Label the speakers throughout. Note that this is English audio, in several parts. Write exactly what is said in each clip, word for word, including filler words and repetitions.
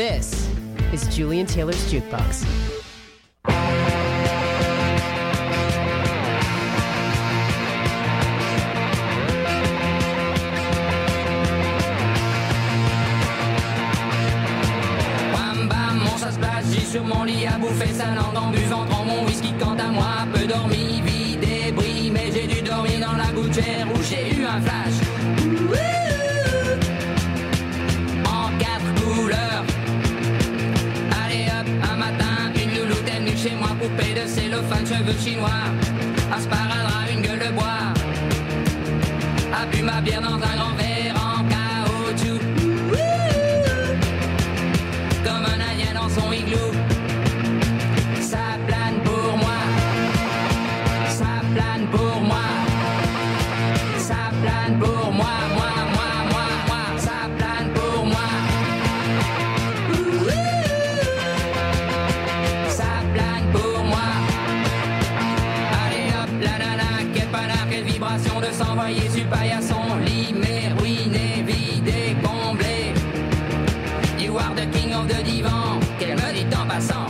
Speaker 1: This is Julian Taylor's Jukebox.
Speaker 2: Sur mon lit à bouffer sa langue en buvant prends mon whisky quant à moi peu dormi, vie débris mais j'ai dû dormir dans la gouttière où j'ai eu un flash Wouh en quatre couleurs. Allez hop, un matin une louloute est venue chez moi, poupée de cellophane, cheveux chinois, un sparadrap, une gueule de bois, a bu ma bière dans un grand verre en caoutchouc Wouh comme un indien dans son igloo. De s'envoyer sur paillasson, lit mais ruiné, vidé, comblé. You are the king of the divan, qu'elle me dit en passant.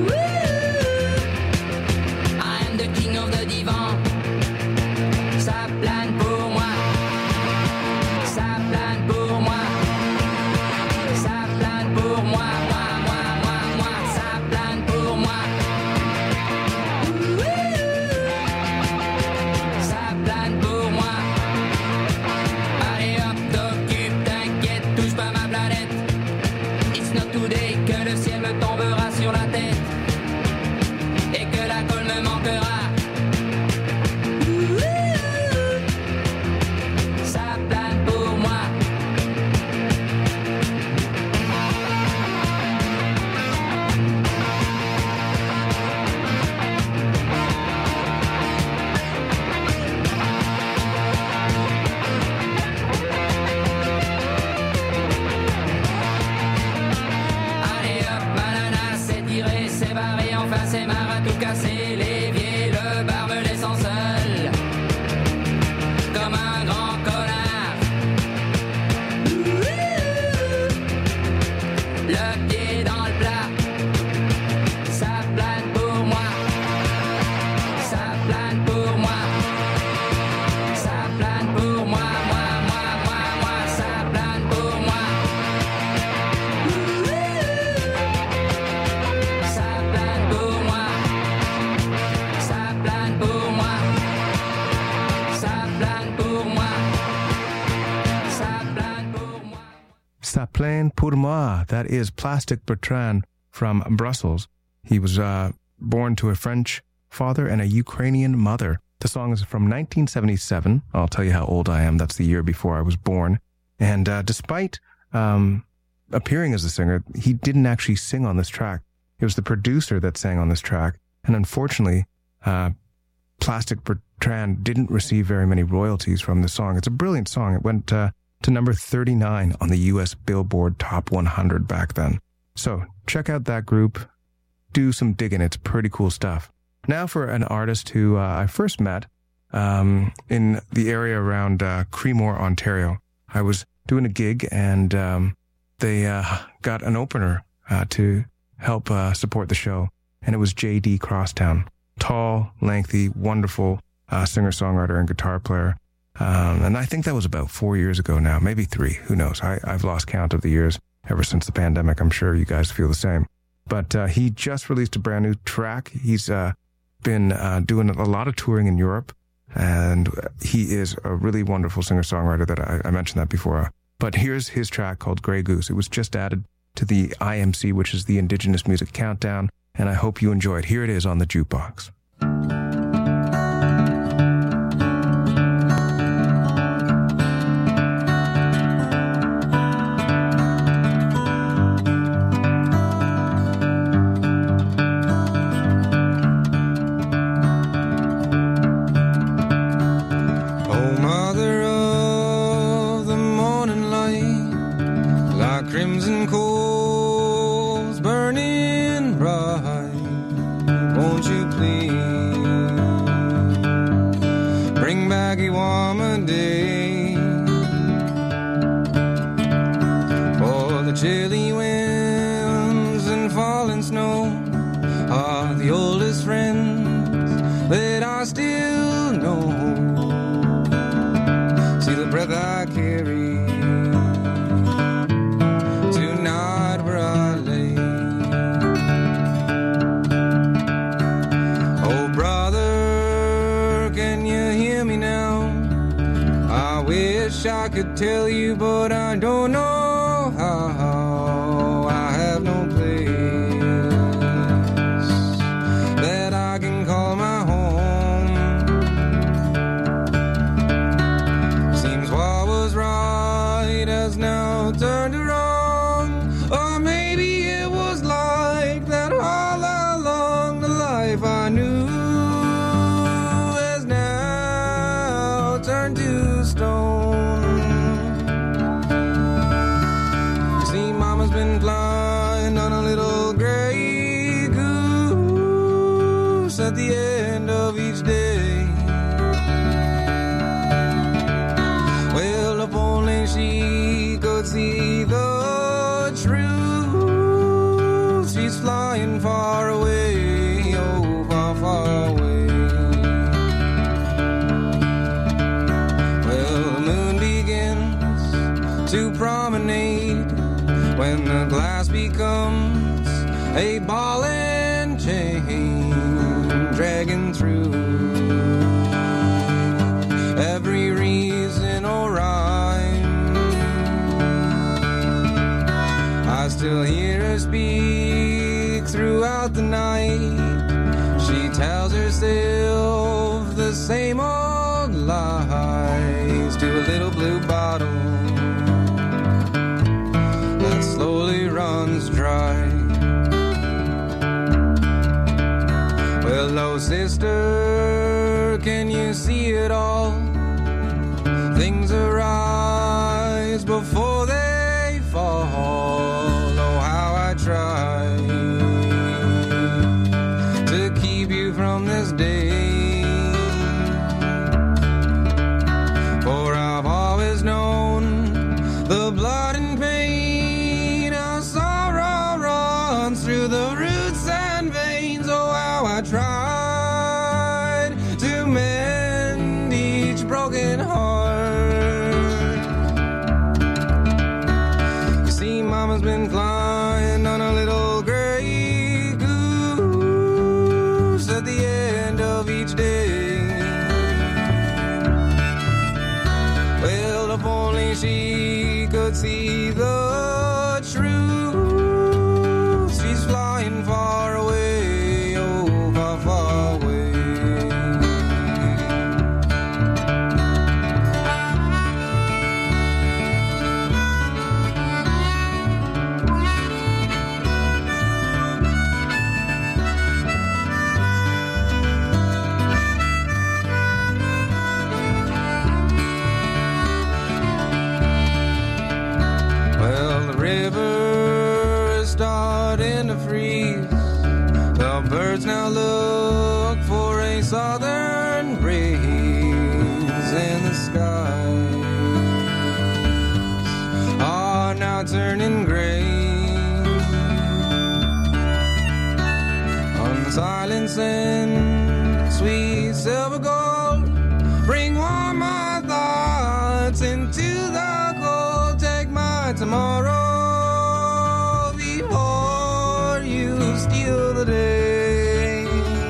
Speaker 2: I am the king of the divan. Ça plane pour moi, ça plane pour moi, ça plane pour moi, moi, moi, moi, moi, ça plane pour moi. Ça plane pour que le ciel me tombera sur la tête et que la colle me manquera. Ça plane pour moi. C'est marre à tout casser, l'évier, le bar me laissant seul comme un grand connard. Le pied dans le plat, ça plane pour moi, ça plane pour moi, ça plane pour moi, moi, moi, moi, moi, ça plane pour moi. Ça plane pour moi. Ça plane pour moi, ça plane pour moi, ça plane pour moi.
Speaker 3: Ça plane pour moi. That is Plastic Bertrand from Brussels. He was uh, born to a French father and a Ukrainian mother. The song is from nineteen seventy-seven. I'll tell you how old I am. That's the year before I was born. And uh, despite um, appearing as a singer, he didn't actually sing on this track. It was the producer that sang on this track. And unfortunately, Uh, Plastic Bertrand didn't receive very many royalties from the song. It's a brilliant song. It went uh, to number thirty-nine on the U S Billboard Top one hundred back then. So check out that group. Do some digging. It's pretty cool stuff. Now for an artist who uh, I first met um, in the area around uh, Creemore, Ontario. I was doing a gig and um, they uh, got an opener uh, to help uh, support the show. And it was J D Crosstown. Tall, lengthy, wonderful uh, singer-songwriter and guitar player. Um, and I think that was about four years ago now, maybe three. Who knows? I, I've lost count of the years ever since the pandemic. I'm sure you guys feel the same. But uh, he just released a brand new track. He's uh, been uh, doing a lot of touring in Europe. And he is a really wonderful singer-songwriter that I, I mentioned that before. But here's his track called Grey Goose. It was just added to the I M C, which is the Indigenous Music Countdown. And I hope you enjoy it. Here it is on the Jukebox.
Speaker 4: Oh, mother of the morning light, like crimson coals burning bright, won't you please breath I carry. Tonight where I lay. Oh brother, can you hear me now? I wish I could tell you, but I don't know how. I have no place that I can call my home. Seems what was right has now turned to wrong. Or maybe it was like that all along. The life I knew has now turned to stone. You see, Mama's been flying on a little gray goose at the end of each day. Well, if only she could see the truth. She's flying far away, oh, far, far away. Well, the moon begins to promenade when the glass becomes a ball and chain, dragging through every reason or rhyme. I still hear her speak throughout the night. She tells herself the same old lies to a little blue bottle that slowly runs dry. Well, oh sister, can you see it all? Things arise before they fall. Oh, how I try to keep you from this day. For I've always known the blood and pain of sorrow runs through the roots and veins. Oh, how I tried to mend each broken heart. You see, Mama's been flying on a little gray goose at the end of each day. Well, if only she could see the truth. She's flying far away, oh, far, far away. Well, the river is starting to freeze. The birds now look for a southern breeze in the skies. Are now turning gray. On the silence and sweet silver gold, bring warm my thoughts into the cold. Take my tomorrow before you steal the day.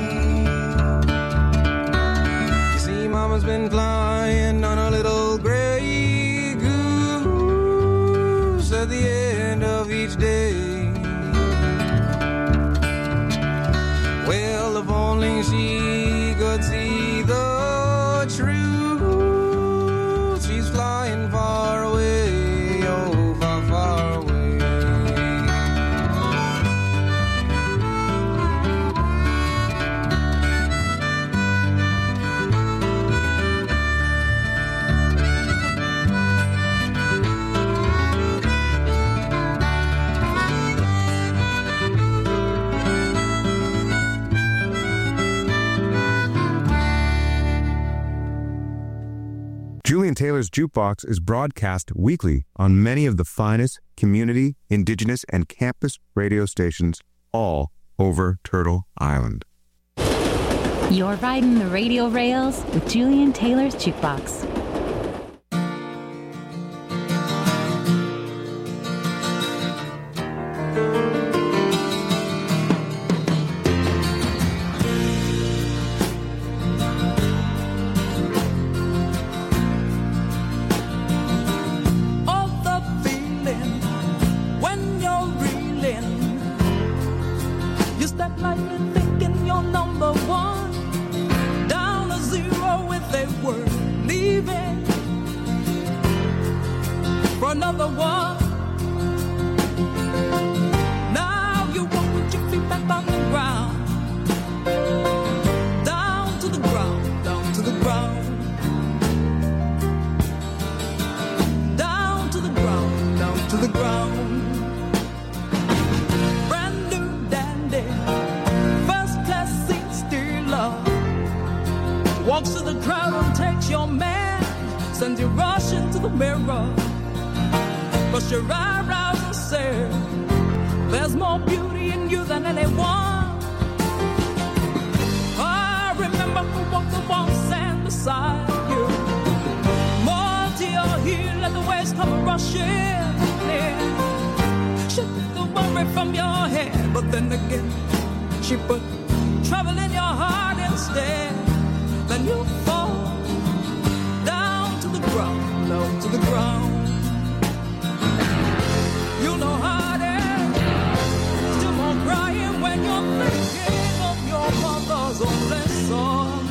Speaker 4: You see, Mama's been flying on a little gray goose at the end of each day. Well, if only she could see the truth. She's flying far away, oh, far, far away.
Speaker 3: Julian Taylor's Jukebox is broadcast weekly on many of the finest community, indigenous, and campus radio stations all over Turtle Island.
Speaker 5: You're riding the radio rails with Julian Taylor's Jukebox. for another one. Now you walk with your feet back on the ground. Down to the ground, down to the ground. Down to the ground, down to the ground. Brand new dandy, first class seat stealer. Walks to the crowd and takes your man, sends you rushing to the mirror. Brush your eyebrows and say, there's more beauty in you than anyone. I remember who walked the warm sand beside you. More to your heel, let the waves come rushing in. She took the worry from your head, but then again, she put trouble in your heart instead. Then you fall down to the ground, down to the ground. You know how it is, still more crying when you're thinking of your mother's only son.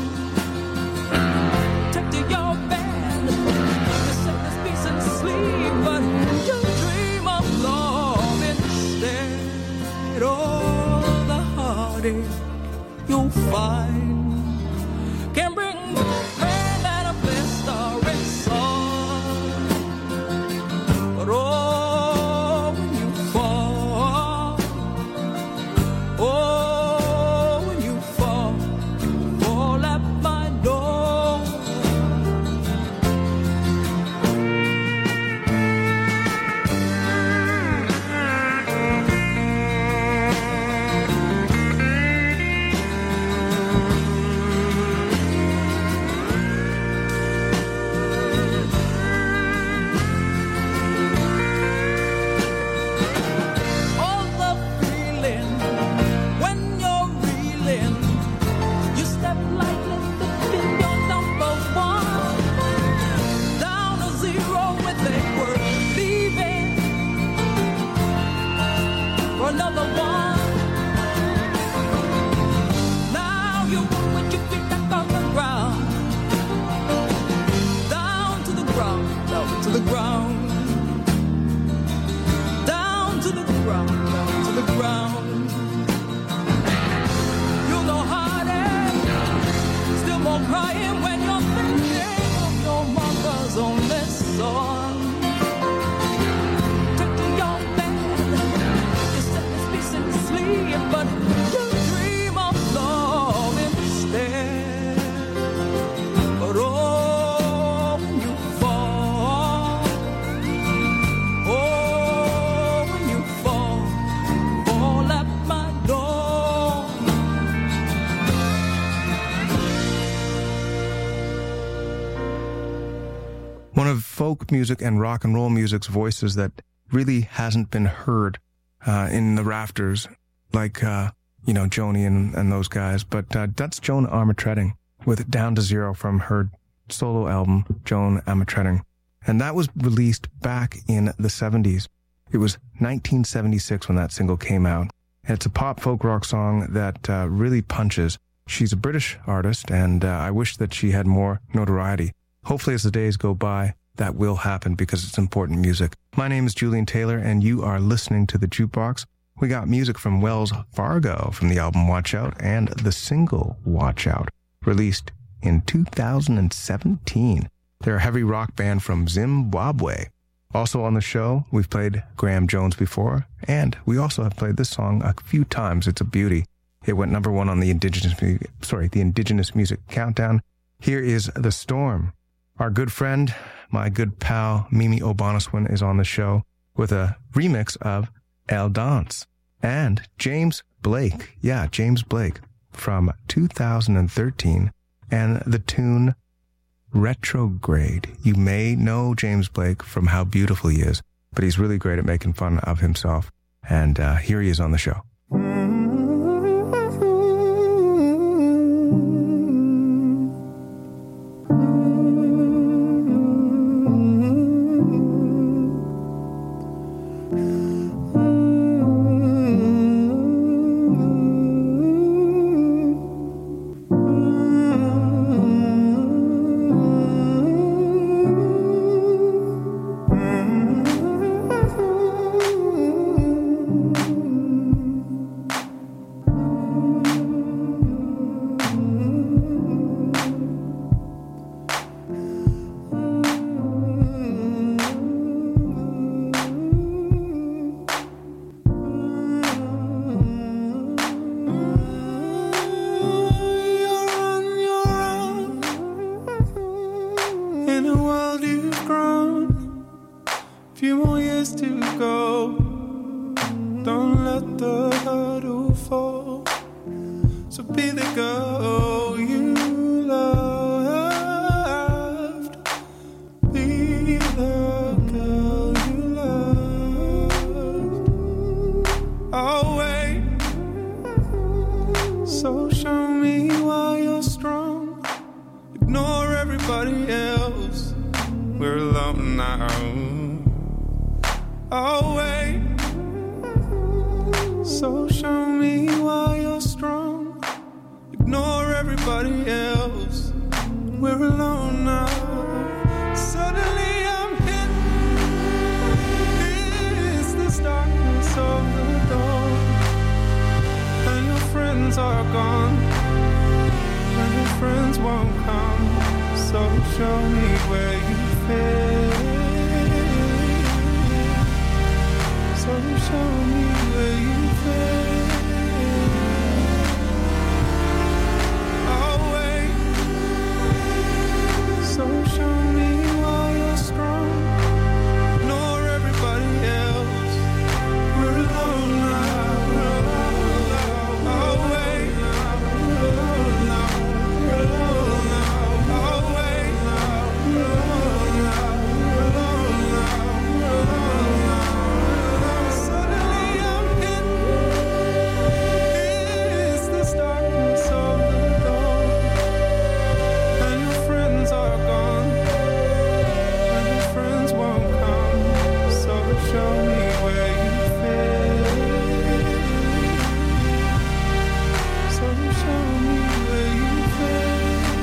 Speaker 5: Take to your bed, you say this peace and sleep, but you dream of love instead. Oh, the heartache you'll find can bring more pain than a blistering sun. But oh, when you fall, oh, when you fall, fall at my door. All the feeling when you're reeling, you step lightly, thinking you're number one. Down to zero when they were leaving for another one. Now you walk with your feet back on the ground. Down to the ground, down to the ground. Down to the ground, down to the ground. You know how it is, still more crying when you're thinking of your mother's only son. Took to your bed, you said this peace and sleep, but you dream of love instead. But oh, when you fall, oh, when you fall, fall at my door.
Speaker 3: One of folk music and rock and roll music's voices that really hasn't been heard uh, in the rafters, like, uh, you know, Joni and, and those guys. But uh, that's Joan Armatrading with Down to Zero from her solo album, Joan Armatrading. And that was released back in the seventies. It was nineteen seventy-six when that single came out. And it's a pop folk rock song that uh, really punches. She's a British artist, and uh, I wish that she had more notoriety. Hopefully, as the days go by, that will happen because it's important music. My name is Julian Taylor, and you are listening to The Jukebox. We got music from Wells Fargo from the album Watch Out and the single Watch Out, released in two thousand seventeen. They're a heavy rock band from Zimbabwe. Also on the show, we've played Graham Jones before, and we also have played this song a few times. It's a beauty. It went number one on the Indigenous, mu- sorry, the Indigenous Music Countdown. Here is The Storm. Our good friend, my good pal, Mimi Obanaswin, is on the show with a remix of El Dance. And James Blake, yeah, James Blake, from two thousand thirteen, and the tune Retrograde. You may know James Blake from how beautiful he is, but he's really great at making fun of himself. And uh, here he is on the show.
Speaker 6: Mm-hmm.
Speaker 4: few more years to go. Don't let the hurdle fall. So be the girl you loved. Be the girl you loved. I'll wait. So show me why you're strong. Ignore everybody else. We're alone now. I'll wait. So show me why you're strong. Ignore everybody else. We're alone now. Suddenly I'm hit. It's this darkness of the dawn. And your friends are gone. And your friends won't come. So show me where you fit. So show me where you fit. I'll wait. So show me why you're strong. Ignore everybody else. We're alone now. We're alone now. I'll wait. We're alone now. We're alone now. I'll wait. We're alone now. We're alone now. We're alone now. Suddenly I'm hit. It's this darkness of the dawn. And your friends are gone. And your friends won't come. So show me where you fit. So show me where you fit.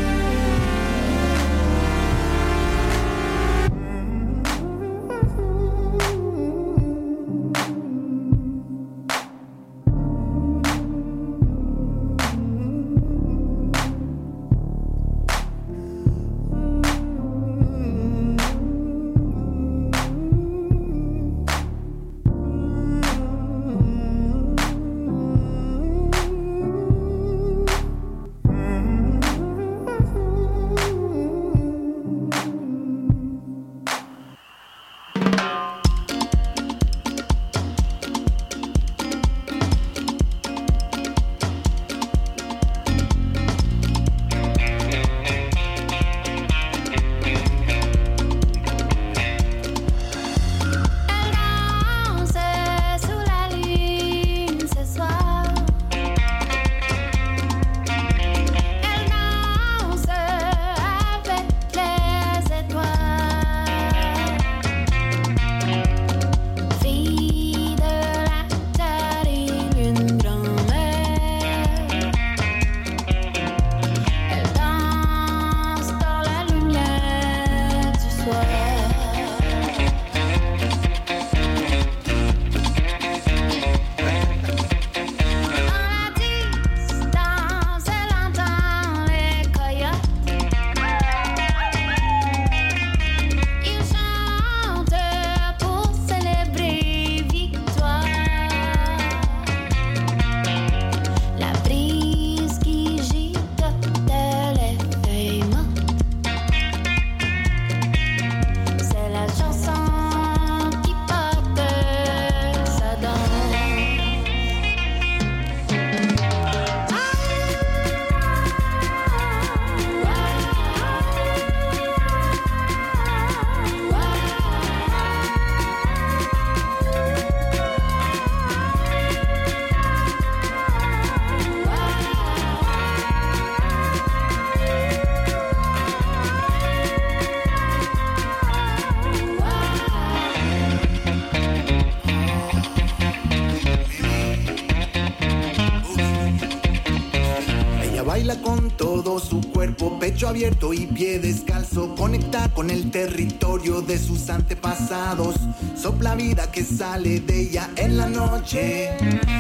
Speaker 6: Baila con todo su cuerpo, pecho abierto y pie descalzo. Conecta con el territorio de sus antepasados. Sopla vida que sale de ella en la noche,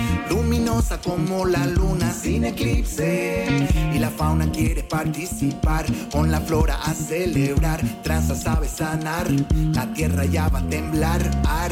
Speaker 6: luminosa como la luna sin eclipse. Y la fauna quiere participar, con la flora a celebrar. Tranza sabe sanar, la tierra ya va a temblar. Ar.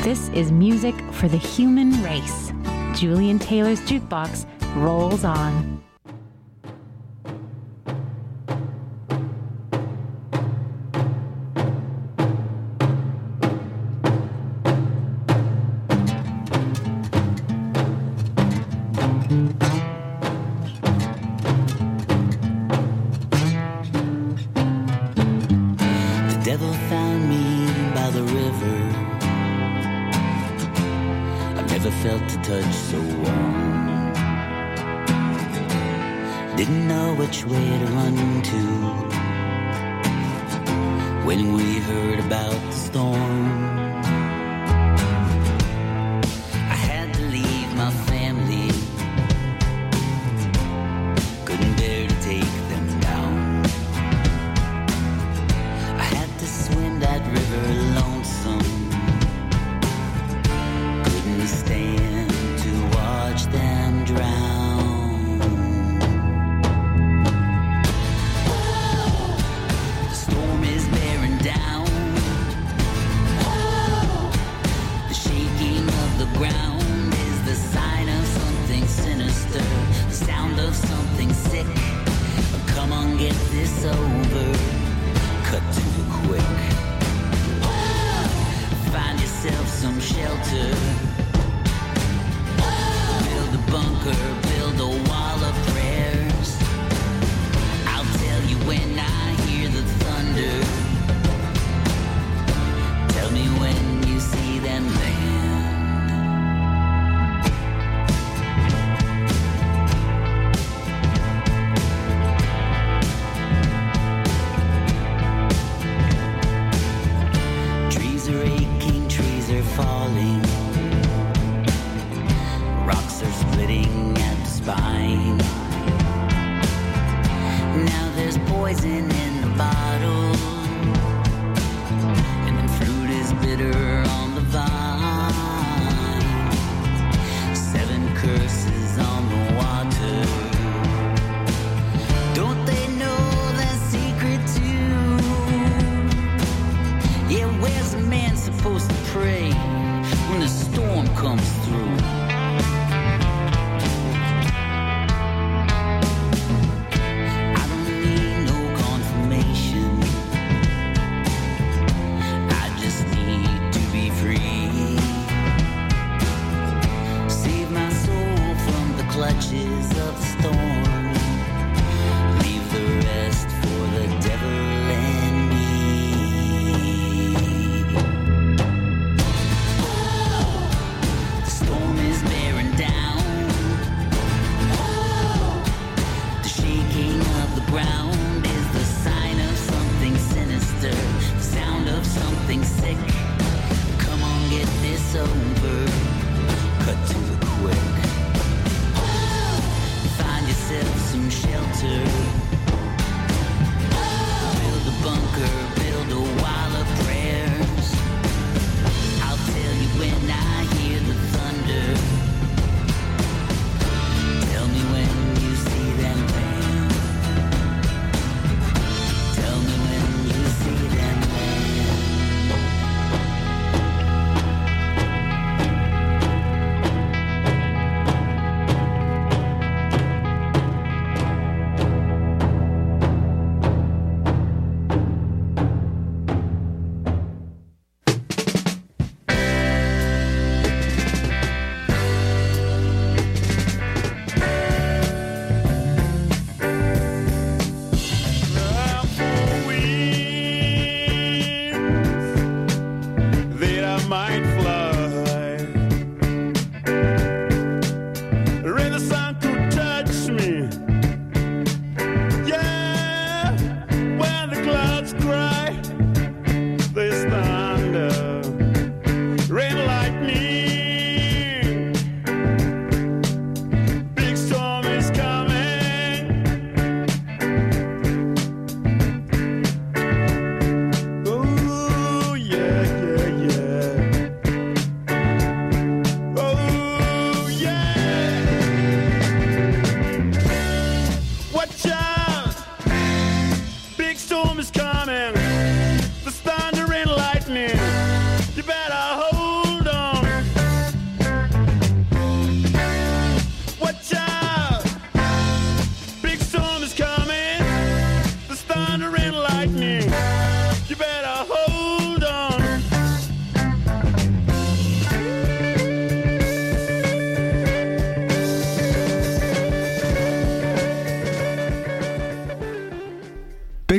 Speaker 7: This is music for the human race. Julian Taylor's Jukebox rolls on.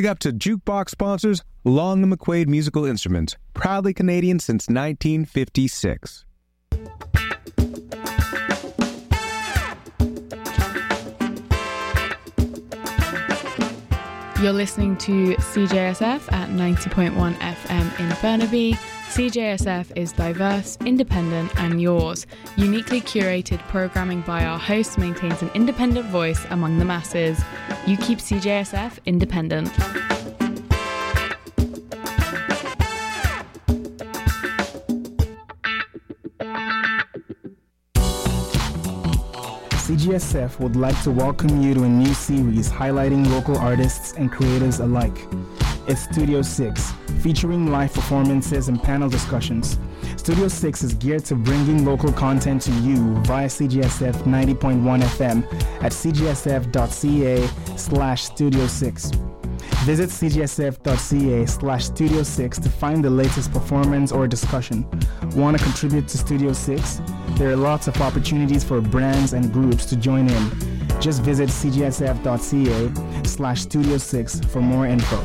Speaker 3: Big up to Jukebox sponsors Long and McQuaid Musical Instruments, proudly Canadian since nineteen fifty-six.
Speaker 8: You're listening to C J S F at ninety point one F M in Burnaby. C J S F is diverse, independent, and yours. Uniquely curated programming by our hosts maintains an independent voice among the masses. You keep C J S F independent.
Speaker 9: C J S F would like to welcome you to a new series highlighting local artists and creators alike. It's Studio six, featuring live performances and panel discussions. Studio six is geared to bringing local content to you via C J S F ninety point one F M at c j s f dot c a slash studio six. Visit c j s f dot c a slash studio six to find the latest performance or discussion. Want to contribute to Studio six? There are lots of opportunities for brands and groups to join in. Just visit c j s f dot c a slash studio six for more info.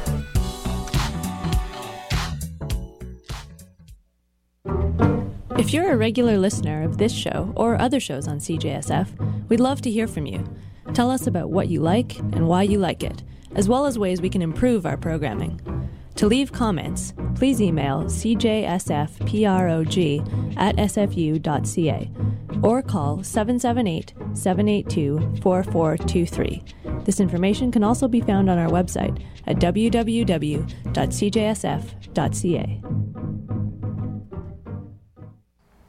Speaker 10: If you're a regular listener of this show or other shows on C J S F, we'd love to hear from you. Tell us about what you like and why you like it, as well as ways we can improve our programming. To leave comments, please email c j s f prog at s f u dot c a or call seven seven eight, seven eight two, four four two three. This information can also be found on our website at w w w dot c j s f dot c a.